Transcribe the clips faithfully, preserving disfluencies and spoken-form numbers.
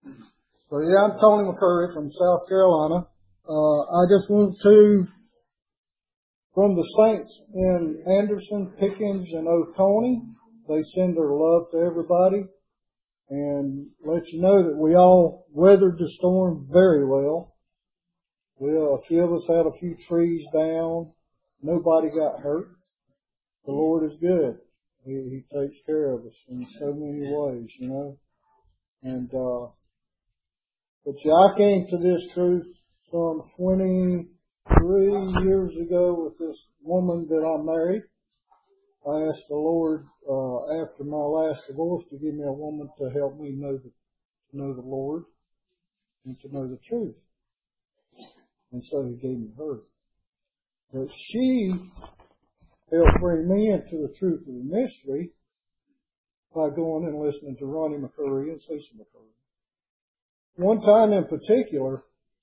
So yeah, I'm Tony McCurry from South Carolina. Uh, I just want to, from the saints in Anderson, Pickens, and Oconee, they send their love to everybody and let you know that we all weathered the storm very well. We, uh, a few of us had a few trees down. Nobody got hurt. The Lord is good. He, he takes care of us in so many ways, you know. And, uh, but yeah, I came to this truth some twenty-three years ago with this woman that I married. I asked the Lord, uh, after my last divorce to give me a woman to help me know the, to know the Lord and to know the truth. And so He gave me her. But she helped bring me into the truth of the mystery by going and listening to Ronnie McCurry and Cecil McCurry. One time in particular,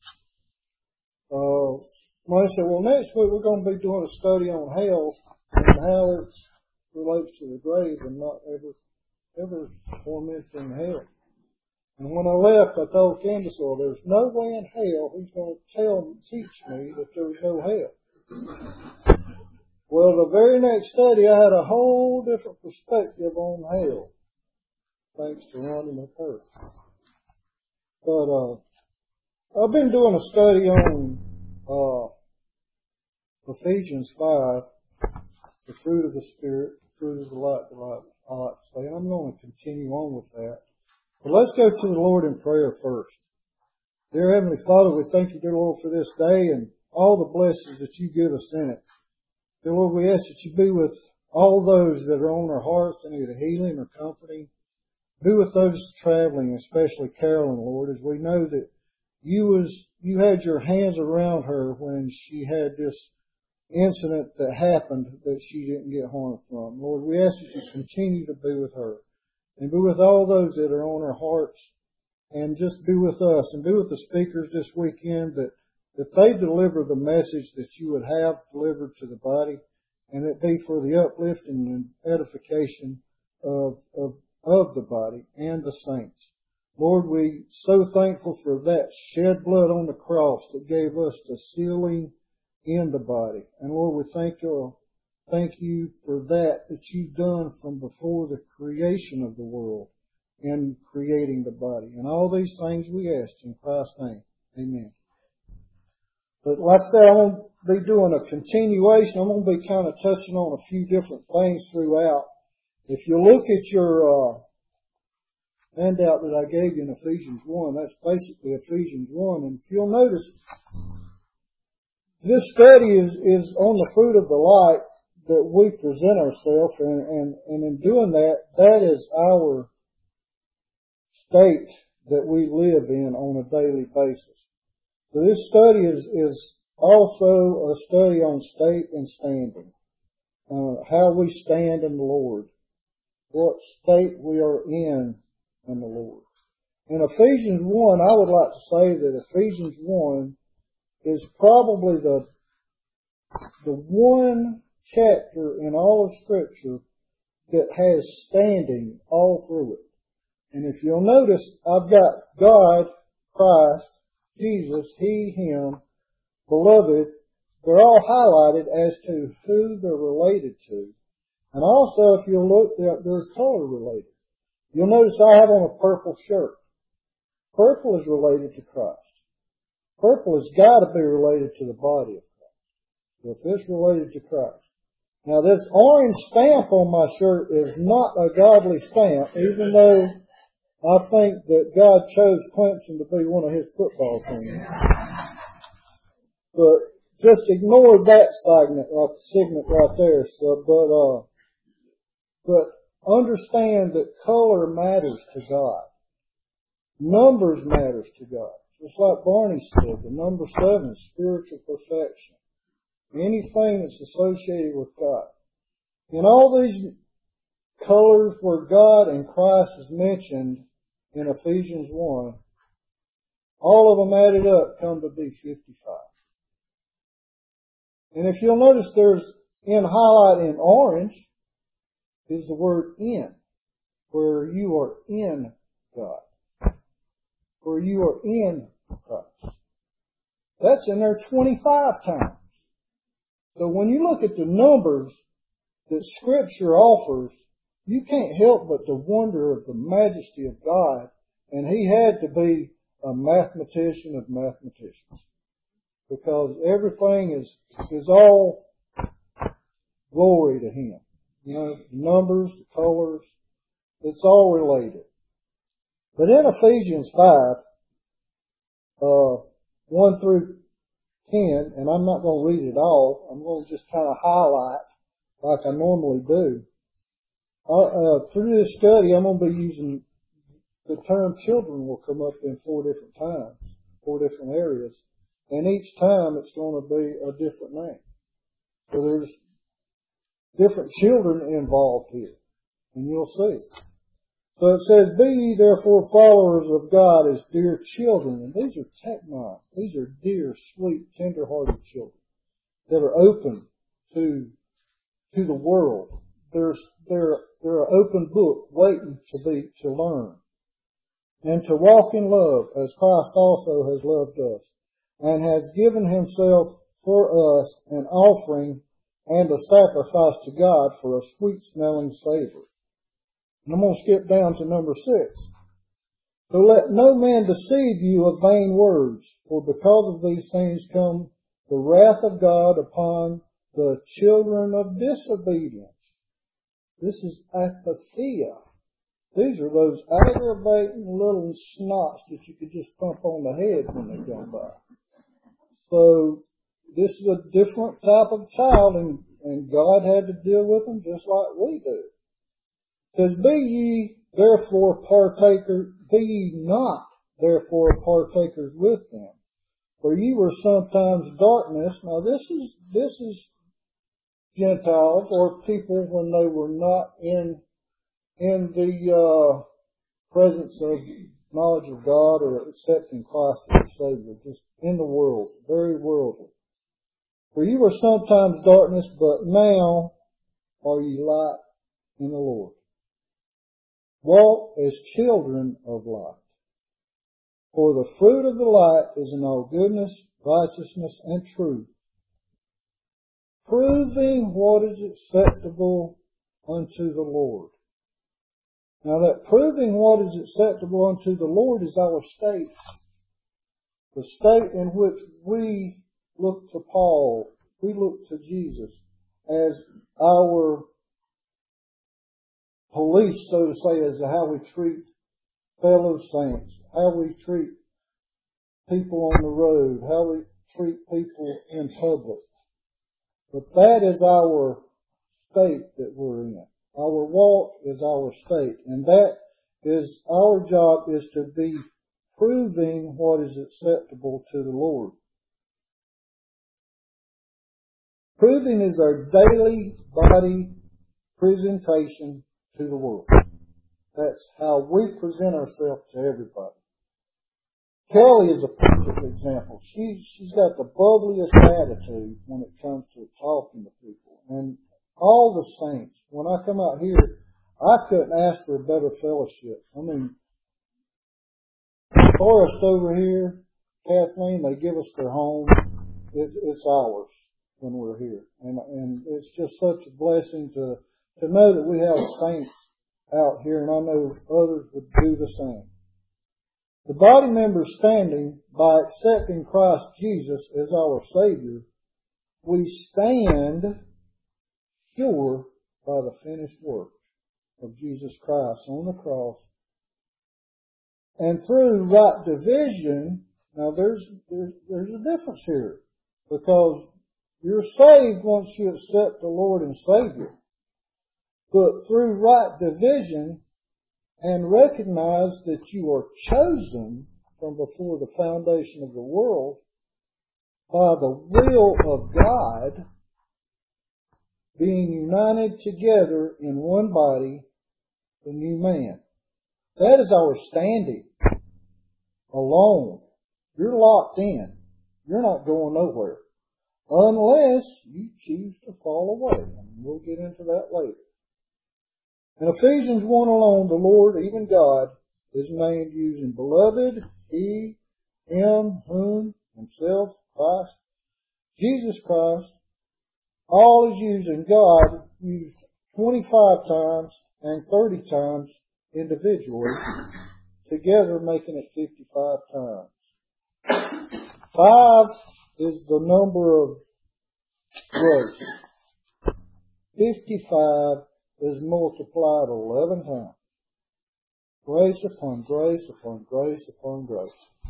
uh, when I said, well, next week we're going to be doing a study on hell and how it relates to the grave and not ever, ever tormenting hell. And when I left, I told Candace, well, there's no way in hell He's going to tell, teach me that there's no hell. Well, the very next study, I had a whole different perspective on hell, thanks to Ronnie McCurry. But, uh, I've been doing a study on, uh, Ephesians five, the fruit of the Spirit, the fruit of the light, the light, I like to say. And I'm going to continue on with that. But let's go to the Lord in prayer first. Dear Heavenly Father, we thank you, dear Lord, for this day and all the blessings that you give us in it. Dear Lord, we ask that you be with all those that are on our hearts and either healing or comforting. Be with those traveling, especially Carolyn, Lord, as we know that you was, you had your hands around her when she had this incident that happened that she didn't get harmed from. Lord, we ask that you continue to be with her and be with all those that are on our hearts and just be with us and be with the speakers this weekend that, that they deliver the message that you would have delivered to the body and it be for the uplifting and edification of, of, of the body and the saints. Lord, we so thankful for that shed blood on the cross that gave us the sealing in the body. And Lord, we thank you, thank you for that that you've done from before the creation of the world in creating the body. And all these things we ask in Christ's name. Amen. But like I said, I'm going to be doing a continuation. I'm going to be kind of touching on a few different things throughout. If you look at your, uh, handout that I gave you in Ephesians one, that's basically Ephesians one. And if you'll notice, this study is, is on the fruit of the light that we present ourselves, and, and, and in doing that, that is our state that we live in on a daily basis. So this study is, is also a study on state and standing, uh, how we stand in the Lord, what state we are in in the Lord. In Ephesians one, I would like to say that Ephesians one is probably the the one chapter in all of Scripture that has standing all through it. And if you'll notice, I've got God, Christ, Jesus, He, Him, Beloved. They're all highlighted as to who they're related to. And also, if you'll look, they're, they're color related. You'll notice I have on a purple shirt. Purple is related to Christ. Purple has got to be related to the body of Christ. So if it's related to Christ. Now this orange stamp on my shirt is not a godly stamp, even though I think that God chose Clemson to be one of His football teams. But just ignore that segment, right, segment right there. So, but, uh, but understand that color matters to God. Numbers matters to God. Just like Barney said, the number seven, spiritual perfection. Anything that's associated with God. In all these colors where God and Christ is mentioned in Ephesians one, all of them added up come to be fifty-five. And if you'll notice, there's in highlight in orange is the word in, where you are in God. for you are in Christ. That's in there twenty-five times. So when you look at the numbers that Scripture offers, you can't help but to wonder of the majesty of God. And He had to be a mathematician of mathematicians, because everything is is all glory to Him. You know, the numbers, the colors, it's all related. But in Ephesians five, uh, one through ten, and I'm not going to read it all, I'm going to just kind of highlight like I normally do. Uh, uh, through this study, I'm going to be using the term children will come up in four different times, four different areas, and each time it's going to be a different name. So there's different children involved here, and you'll see. So it says, be ye therefore followers of God as dear children. And these are technon. These are dear, sweet, tender-hearted children that are open to, to the world. They're, they're, they're an open book waiting to be, to learn. And to walk in love as Christ also has loved us and has given Himself for us an offering and a sacrifice to God for a sweet-smelling savor. And I'm going to skip down to number six. So let no man deceive you of vain words, for because of these things come the wrath of God upon the children of disobedience. This is apatheia. These are those aggravating little snots that you could just thump on the head when they come by. So this is a different type of child, and, and God had to deal with them just like we do. It says, be ye therefore partakers, be ye not therefore partakers with them, for ye were sometimes darkness. Now this is, this is Gentiles or people when they were not in, in the, uh, presence of knowledge of God or accepting Christ as Savior, just in the world, very worldly. For ye were sometimes darkness, but now are ye light in the Lord. Walk as children of light. For the fruit of the light is in all goodness, righteousness, and truth, proving what is acceptable unto the Lord. Now that proving what is acceptable unto the Lord is our state. The state in which we look to Paul, we look to Jesus as our police, so to say, as to how we treat fellow saints, how we treat people on the road, how we treat people in public. But that is our state that we're in. Our walk is our state, and that is our job, is to be proving what is acceptable to the Lord. Proving is our daily body presentation to the world. That's how we present ourselves to everybody. Kelly is a perfect example. She, she's got the bubbliest attitude when it comes to talking to people. And all the saints, when I come out here, I couldn't ask for a better fellowship. I mean, Forrest over here, Kathleen, they give us their home. It's, it's ours when we're here. And, and it's just such a blessing to, to know that we have saints out here, and I know others would do the same. The body members standing, by accepting Christ Jesus as our Savior, we stand sure by the finished work of Jesus Christ on the cross. And through right division, now there's, there's, there's a difference here, because you're saved once you accept the Lord and Savior. But through right division, and recognize that you are chosen from before the foundation of the world by the will of God, being united together in one body, the new man. That is our standing alone. You're locked in. You're not going nowhere unless you choose to fall away. And we'll get into that later. In Ephesians one alone, the Lord, even God, is named using beloved, he, him, whom, himself, Christ, Jesus Christ. All is used in God, used twenty-five times and thirty times individually, together making it fifty-five times. Five is the number of grace. fifty-five is multiplied eleven times. Grace upon grace upon grace upon grace.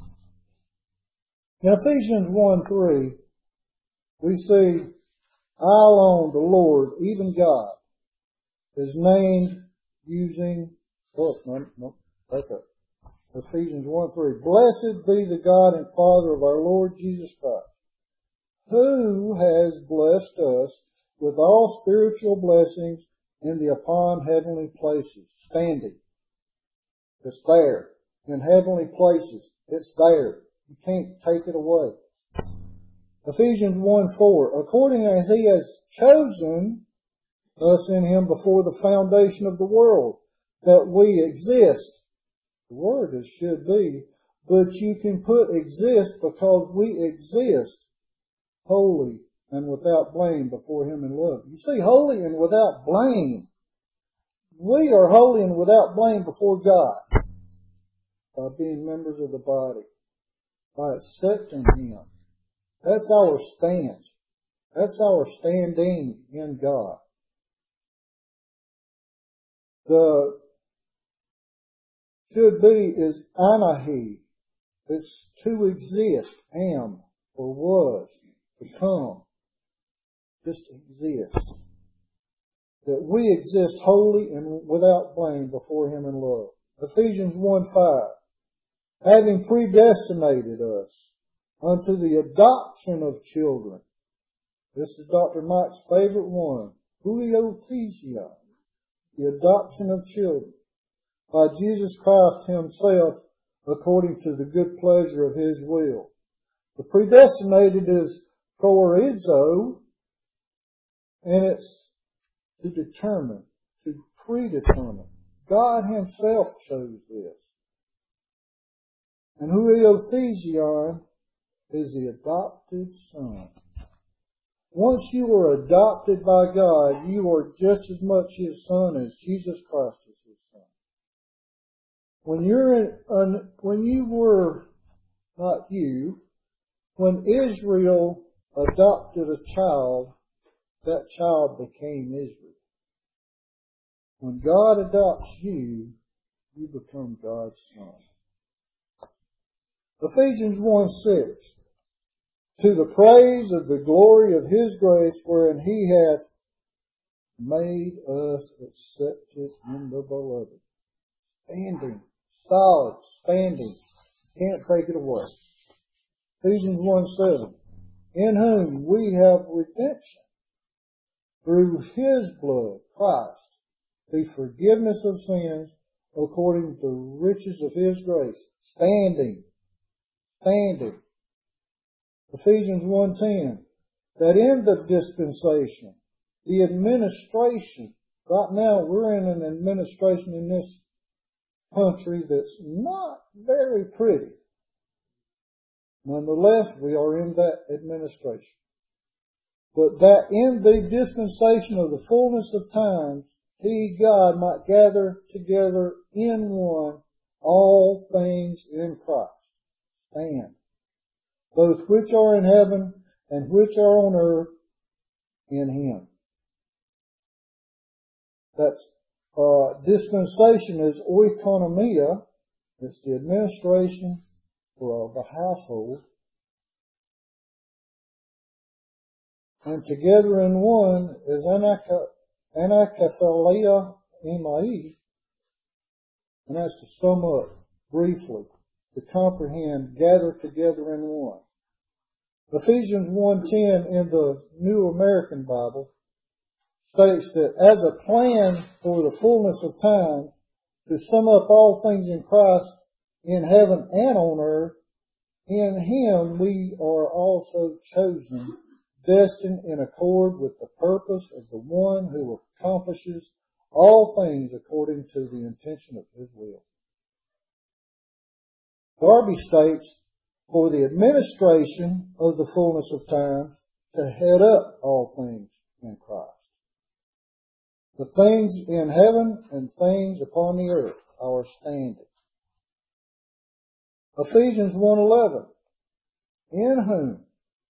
In Ephesians one three, we see, I alone, the Lord, even God, is named using, oh, no, no, back up. Ephesians one three. Blessed be the God and Father of our Lord Jesus Christ, who has blessed us with all spiritual blessings in the upon heavenly places. Standing. It's there. In heavenly places. It's there. You can't take it away. Ephesians one four. According as He has chosen us in Him before the foundation of the world, that we exist. The word is should be, but you can put exist because we exist holy and without blame before Him in love. You see, holy and without blame. We are holy and without blame before God by being members of the body, by accepting Him. That's our stance. That's our standing in God. The should be is anahi. It's to exist, am, or was, become. Just exist. That we exist holy and without blame before Him in love. Ephesians one five. Having predestinated us unto the adoption of children. This is Doctor Mike's favorite one. Huiothesia. The adoption of children. By Jesus Christ Himself, according to the good pleasure of His will. The predestinated is chorizo, and it's to determine, to predetermine. God Himself chose this. And huiothesion is the adopted son. Once you are adopted by God, you are just as much His son as Jesus Christ is His son. When you're in, uh, when you were, not you, when Israel adopted a child, that child became Israel. When God adopts you, you become God's son. Ephesians one six. To the praise of the glory of His grace, wherein He hath made us accepted in the beloved. Standing. Solid. Standing. Can't take it away. Ephesians one seven. In whom we have redemption through His blood, Christ, the forgiveness of sins according to the riches of His grace. Standing. Standing. Ephesians one ten. That in the dispensation, the administration, right now we're in an administration in this country that's not very pretty. Nonetheless, we are in that administration. But that in the dispensation of the fullness of times, He, God, might gather together in one all things in Christ. Stand. Both which are in heaven and which are on earth in Him. That's uh, dispensation is oikonomia. It's the administration for the household. And together in one is anakathalia emai. And that's to sum up briefly, to comprehend, gather together in one. Ephesians one ten in the New American Bible states that as a plan for the fullness of time to sum up all things in Christ in heaven and on earth, in Him we are also chosen, destined in accord with the purpose of the one who accomplishes all things according to the intention of His will. Darby states, for the administration of the fullness of time, to head up all things in Christ. The things in heaven and things upon the earth, our standing. Ephesians one eleven, in whom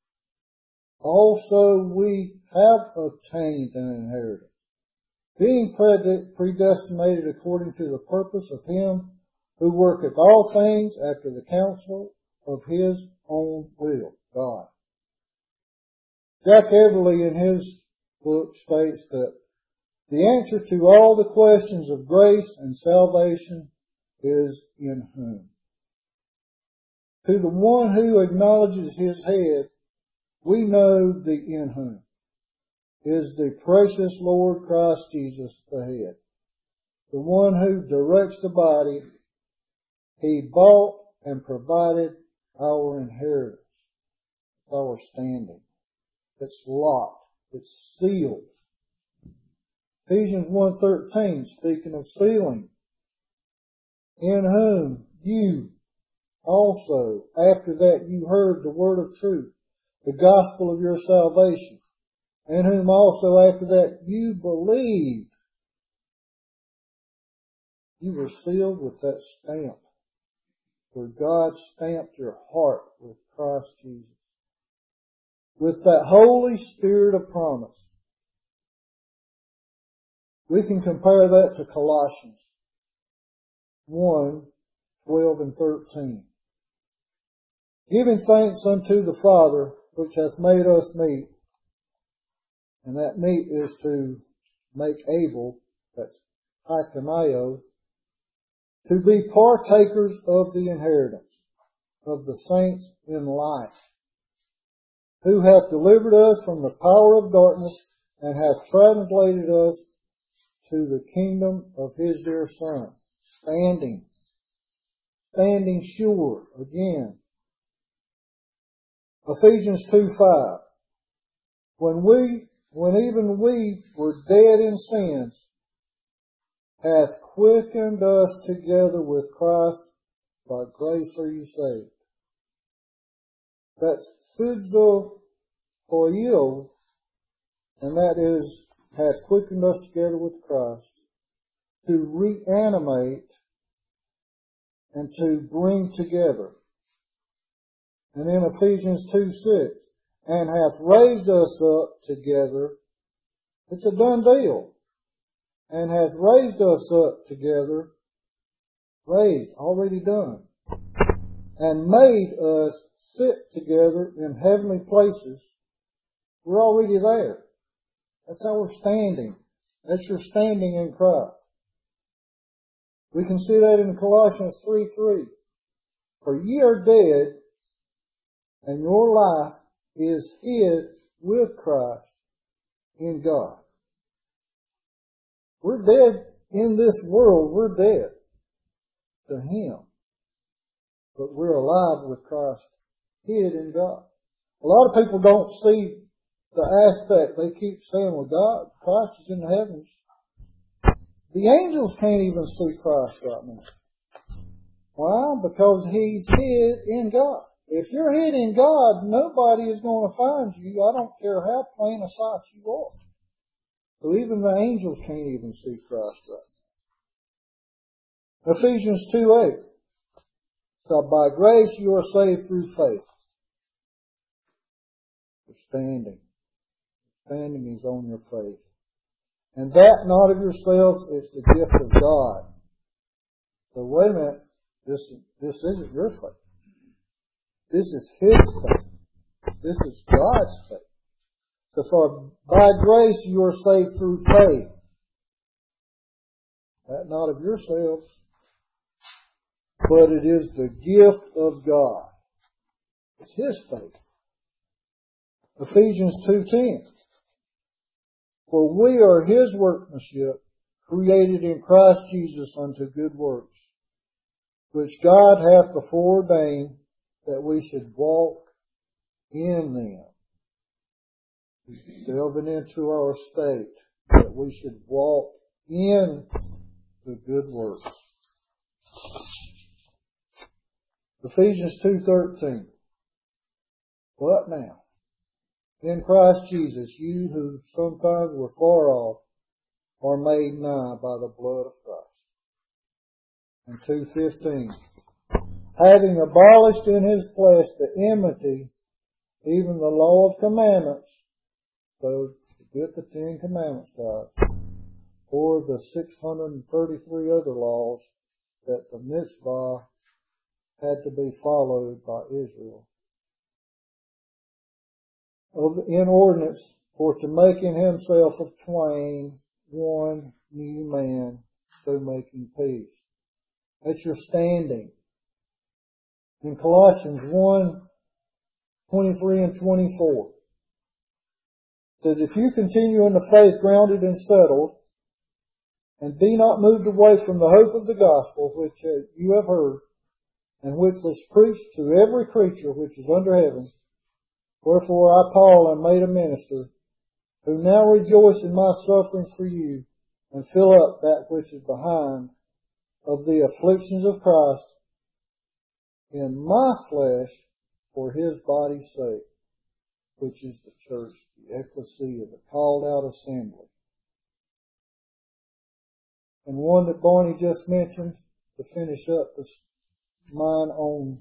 also we have obtained an inheritance, being predestinated according to the purpose of Him who worketh all things after the counsel of His own will, God. Jack Everly in his book states that the answer to all the questions of grace and salvation is in whom. To the one who acknowledges His head, we know the in whom is the precious Lord Christ Jesus the head. The one who directs the body, He bought and provided our inheritance, our standing. It's locked. It's sealed. Ephesians one thirteen, speaking of sealing, in whom you also, after that you heard the word of truth, the gospel of your salvation, in whom also after that you believed, you were sealed with that stamp, where God stamped your heart with Christ Jesus, with that Holy Spirit of promise. We can compare that to Colossians one, twelve and thirteen. Giving thanks unto the Father, which hath made us meet, and that meet is to make able, that's hakanio, to be partakers of the inheritance of the saints in light, who hath delivered us from the power of darkness, and hath translated us to the kingdom of His dear Son, standing, standing sure, again. Ephesians two five, when we, when even we were dead in sins, hath quickened us together with Christ, by grace are you saved. That's physical poieo, and that is, hath quickened us together with Christ, to reanimate and to bring together. And in Ephesians two six, and hath raised us up together, it's a done deal, and hath raised us up together, raised, already done, and made us sit together in heavenly places. We're already there. That's our standing. That's your standing in Christ. We can see that in Colossians three three. For ye are dead, and your life is hid with Christ in God. We're dead in this world. We're dead to Him. But we're alive with Christ hid in God. A lot of people don't see the aspect. They keep saying, well, God, Christ is in the heavens. The angels can't even see Christ right now. Why? Because He's hid in God. If you're hid in God, nobody is going to find you. I don't care how plain a sight you are. So even the angels can't even see Christ right now. Ephesians two eight. So by grace you are saved through faith. You're standing. Standing is on your faith. And that not of yourselves, it's the gift of God. So wait a minute. This, this isn't your faith. This is His faith. This is God's faith. So for by grace you are saved through faith. That not of yourselves, but it is the gift of God. It's His faith. Ephesians two ten. For we are His workmanship, created in Christ Jesus unto good works, which God hath before ordained that we should walk in them. Delving into our state, that we should walk in the good works. Ephesians two thirteen. What now? In Christ Jesus, you who sometimes were far off are made nigh by the blood of Christ. And two fifteen. Having abolished in his flesh the enmity, even the law of commandments, so to get the Ten Commandments, guys, or the six hundred thirty-three other laws that the mitzvah had to be followed by Israel. Of the inordinance, for to make in himself of twain one new man, so making peace. That's your standing. In Colossians one, twenty-three and twenty-four, it says, if you continue in the faith grounded and settled, and be not moved away from the hope of the gospel which you have heard, and which was preached to every creature which is under heaven, wherefore I, Paul, am made a minister, who now rejoice in my sufferings for you, and fill up that which is behind of the afflictions of Christ in my flesh for his body's sake, which is the church, the ecclesia, the called out assembly. And one that Barney just mentioned, to finish up this, mine on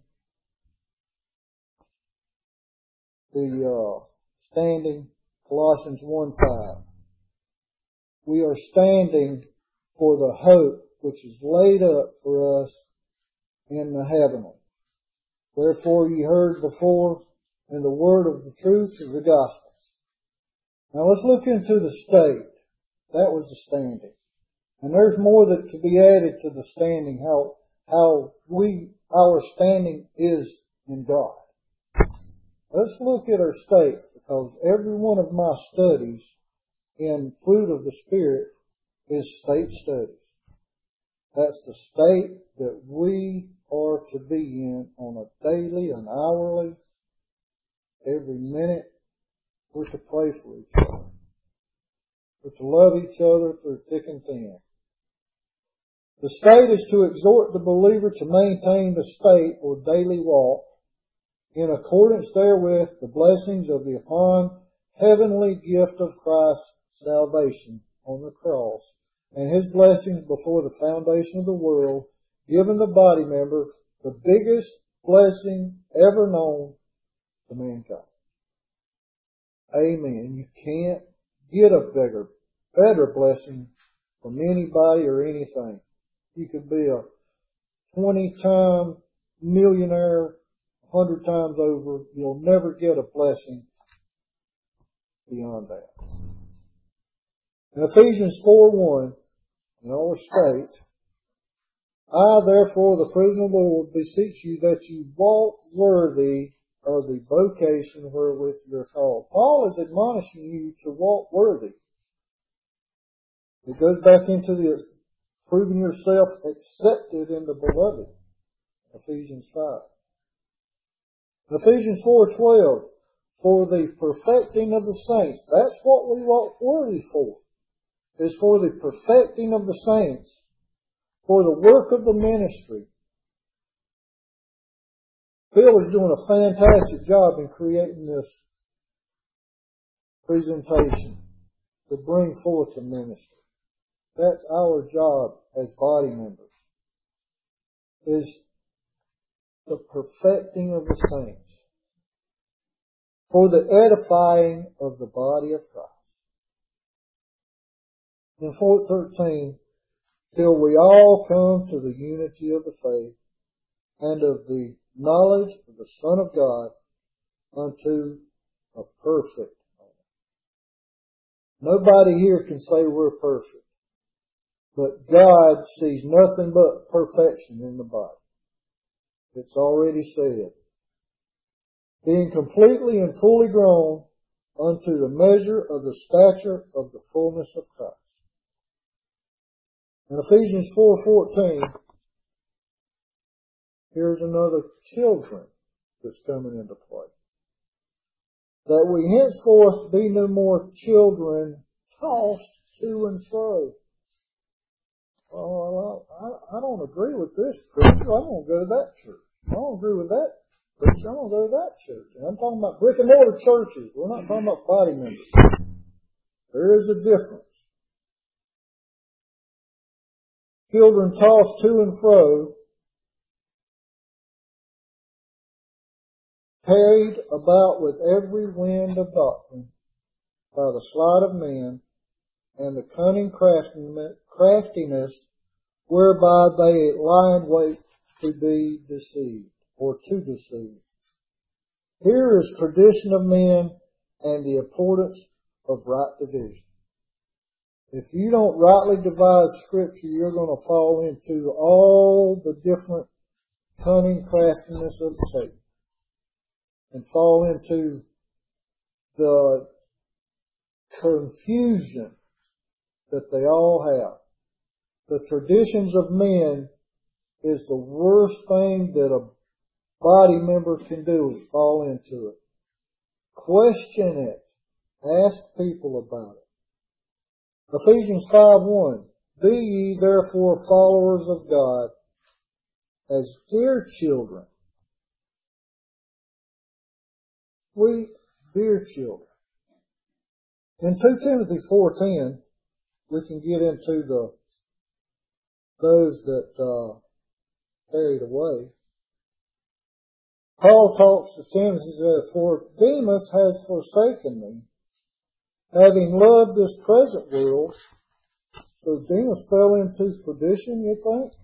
the uh, standing, Colossians one five. We are standing for the hope which is laid up for us in the heavenly. Wherefore ye heard before in the word of the truth of the gospel. Now let's look into the state. That was the standing. And there's more that could be added to the standing, how, how we, our standing is in God. Let's look at our state, because every one of my studies in Fruit of the Spirit is state studies. That's the state that we are to be in on a daily and hourly, every minute. We're to pray for each other. We're to love each other through thick and thin. The state is to exhort the believer to maintain the state or daily walk in accordance therewith the blessings of the upon heavenly gift of Christ's salvation on the cross, and his blessings before the foundation of the world, giving the body member the biggest blessing ever known to mankind. Amen. You can't get a bigger, better blessing from anybody or anything. You could be a twenty-time millionaire, a hundred times over. You'll never get a blessing beyond that. In Ephesians four one, in our state, I therefore, the prisoner of the Lord, beseech you that you walk worthy of the vocation wherewith you are called. Paul is admonishing you to walk worthy. It goes back into the proving yourself accepted in the beloved. Ephesians five. Ephesians four twelve. For the perfecting of the saints. That's what we walk worthy for. Is for the perfecting of the saints. For the work of the ministry. Phil is doing a fantastic job in creating this presentation to bring forth the ministry. That's our job as body members, is the perfecting of the saints for the edifying of the body of Christ. In four thirteen, till we all come to the unity of the faith and of the knowledge of the Son of God unto a perfect man. Nobody here can say we're perfect. But God sees nothing but perfection in the body. It's already said. Being completely and fully grown unto the measure of the stature of the fullness of Christ. In Ephesians four fourteen, here's another children that's coming into play. That we henceforth be no more children tossed to and fro. Oh, well, I, I don't agree with this preacher. I'm going to go to that church. I don't agree with that preacher. I'm going to go to that church. And I'm talking about brick and mortar churches. We're not talking about body members. There is a difference. Children tossed to and fro, carried about with every wind of doctrine by the sleight of men and the cunning craftiness whereby they lie in wait to be deceived or to deceive. Here is tradition of men and the importance of right division. If you don't rightly divide Scripture, you're going to fall into all the different cunning craftiness of Satan and fall into the confusion that they all have. The traditions of men is the worst thing that a body member can do, is fall into it. Question it. Ask people about it. Ephesians five one. Be ye therefore followers of God as dear children. We, dear children. In two Timothy four ten, we can get into the those that uh, carried away. Paul talks to Timothy and says, for Demas has forsaken me, having loved this present world. So Demas fell into perdition, you think?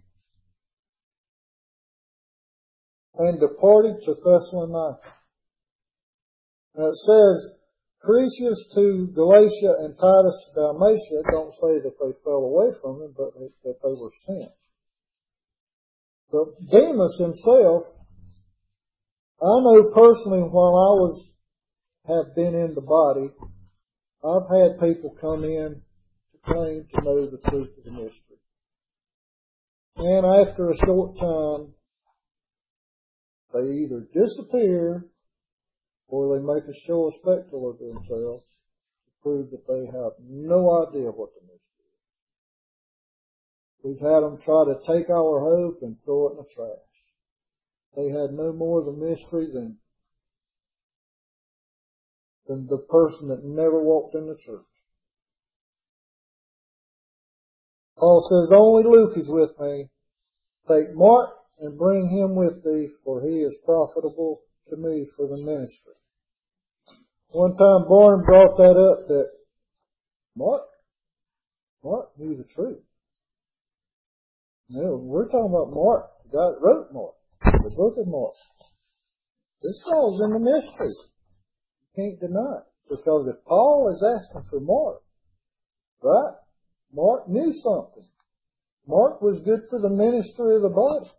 And departed to Thessalonica. Now it says, Crescens to Galatia and Titus to Dalmatia. Don't say that they fell away from him, but that they were sent. But Demas himself, I know personally while I was, have been in the body, I've had people come in to claim to know the truth of the mystery. And after a short time, they either disappear or they make a show of spectacle of themselves to prove that they have no idea what the mystery is. We've had them try to take our hope and throw it in the trash. They had no more of the mystery than, than the person that never walked in the church. Paul says, only Luke is with me. Take Mark and bring him with thee, for he is profitable to me for the ministry. One time Barn brought that up, that Mark, Mark knew the truth. You know, we're talking about Mark, the guy that wrote Mark, the book of Mark. This falls in the mystery. You can't deny it. Because if Paul is asking for Mark, right? Mark knew something. Mark was good for the ministry of the body.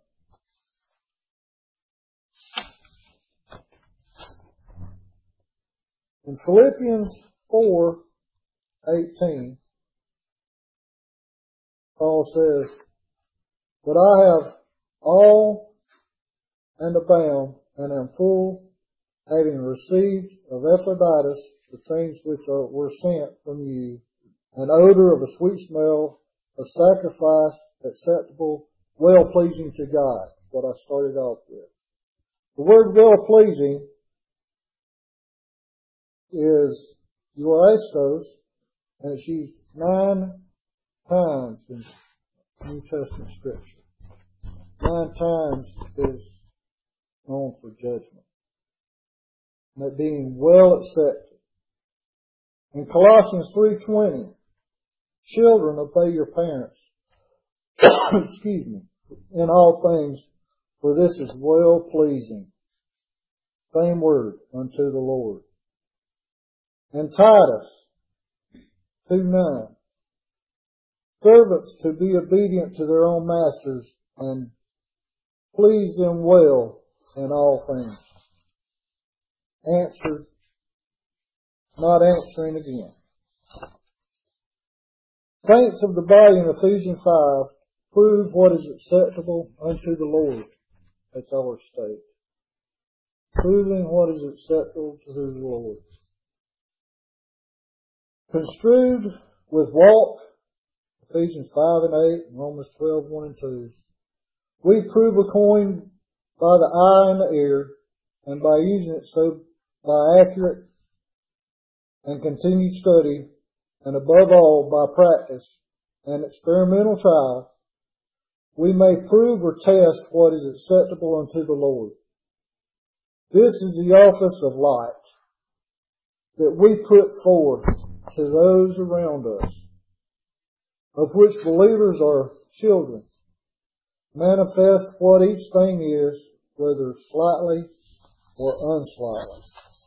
In Philippians four eighteen, Paul says, but I have all and abound and am full, having received of Epaphroditus the things which are, were sent from you, an odor of a sweet smell, a sacrifice acceptable, well-pleasing to God. What I started off with. The word well-pleasing is euaristos, and it's used nine times in New Testament Scripture. Nine times is known for judgment. And it being well accepted. In Colossians three twenty, children, obey your parents. Excuse me. In all things, for this is well pleasing. Same word, unto the Lord. And Titus two nine, servants to be obedient to their own masters and please them well in all things. Answered, not answering again. Saints of the body in Ephesians five, prove what is acceptable unto the Lord. That's our state. Proving what is acceptable to the Lord. Construed with walk, Ephesians five and eight, and Romans twelve, one and two. We prove according, by the eye and the ear, and by using it so by accurate and continued study, and above all by practice and experimental trial, we may prove or test what is acceptable unto the Lord. This is the office of light that we put forth to those around us, of which believers are children. Manifest what each thing is, whether slightly or unslightly.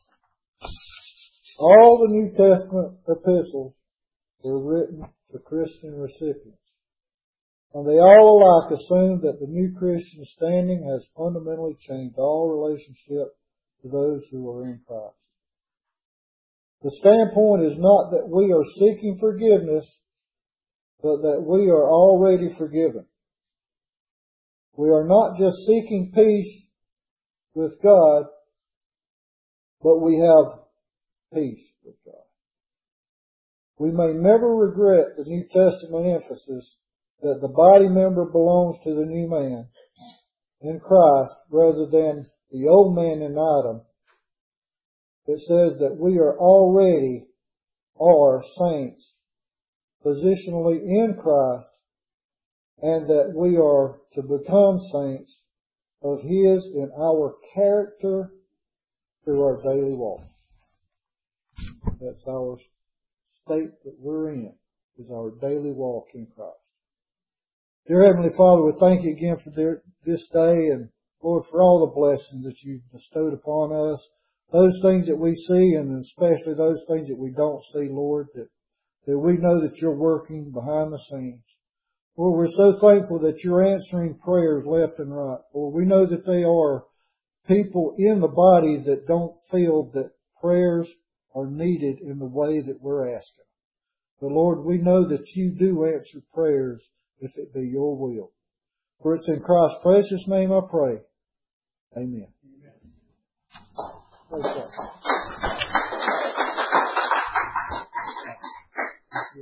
All the New Testament epistles were written to Christian recipients, and they all alike assume that the new Christian standing has fundamentally changed all relationship to those who are in Christ. The standpoint is not that we are seeking forgiveness, but that we are already forgiven. We are not just seeking peace with God, but we have peace with God. We may never regret the New Testament emphasis that the body member belongs to the new man in Christ rather than the old man in Adam. It says that we are already are saints positionally in Christ, and that we are to become saints of His in our character through our daily walk. That's our state that we're in, is our daily walk in Christ. Dear Heavenly Father, we thank you again for this day, and Lord, for all the blessings that you've bestowed upon us, those things that we see, and especially those things that we don't see, Lord, that, that we know that you're working behind the scenes. Lord, we're so thankful that you're answering prayers left and right. Lord, we know that they are people in the body that don't feel that prayers are needed in the way that we're asking. But Lord, we know that you do answer prayers if it be your will. For it's in Christ's precious name I pray. Amen. Amen.